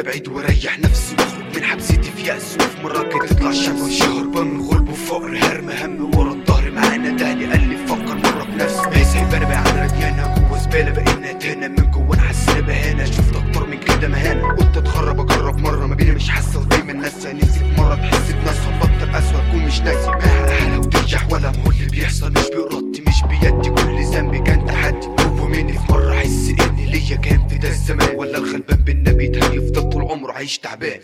استبعد واريح نفسي واخرج من حبستي في يأس، وفي مرة كده تطلع شمس هربان من غلب وفقر، هرم هم ورا الظهر معانا دهلي قال لي فكر مرة بنفسي. بس هيبقى بقى على رديانة جوا زبالة بقينا تهنا من جوا، انا حاسس ان بهانة شفت اكتر من كده مهانة. قلت اتخرب اجرب مرة ما بيني مش حاسة ودايما ناسة، نفسي في مرة تحس بناسها بطل اسوأ اكون مش ناسي. ما حالة وتنجح ولا ما هو اللي بيحصل مش بإرادتي مش بيدي، كل ذنبي كان تحدي جوا مني. في مرة احس اني ليا كان في ده الزمان، ولا الغلبان بالنا بيتهان يفضل طول عمره عايش تعبان.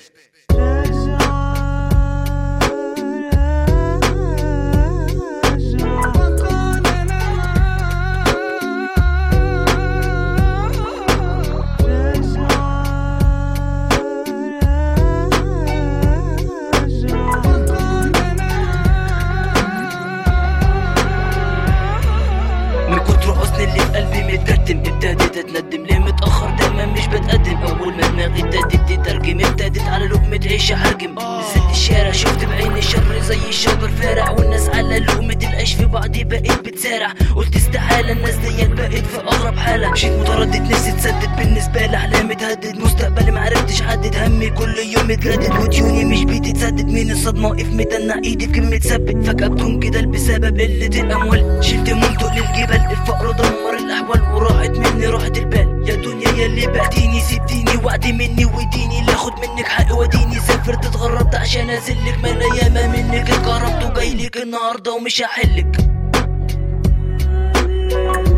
اللي في قلبي متكتم ابتديت اتندم ليه متأخر دايما مش بتقدم. اول ما دماغي ابتدت تترجم ابتدت على لقمة عيش احرجم. نزلت الشارع شفت بعيني شر زي الشجر فارع، والناس على لقمة العيش في بعضي بقيت بتسارع. قلت استحالة الناس ديت بقيت في اغرب حالة، مشيت متردد نفسي تسدد بالنسبة لي احلامي تهدد، مستقبلي معرفتش حدد، همي كل يوم اتجدد وديوني مش بتتسدد. من الصدمة وقف مدلع ايدي في كلمة ثبت، فجأة بدون جدال بسبب قلة الاموال شلت منطق للجبال. الفقر دمر الاحوال وراحت مني راحة البال، يا دنيا ياللي بعتيني سبتيني وعدي مني وديني، لا اخد منك حقي وديني. سافرت اتغربت عشان ازلك، ما انا ياما منك اتكرمت وجايلك النهارده ومش هحلك.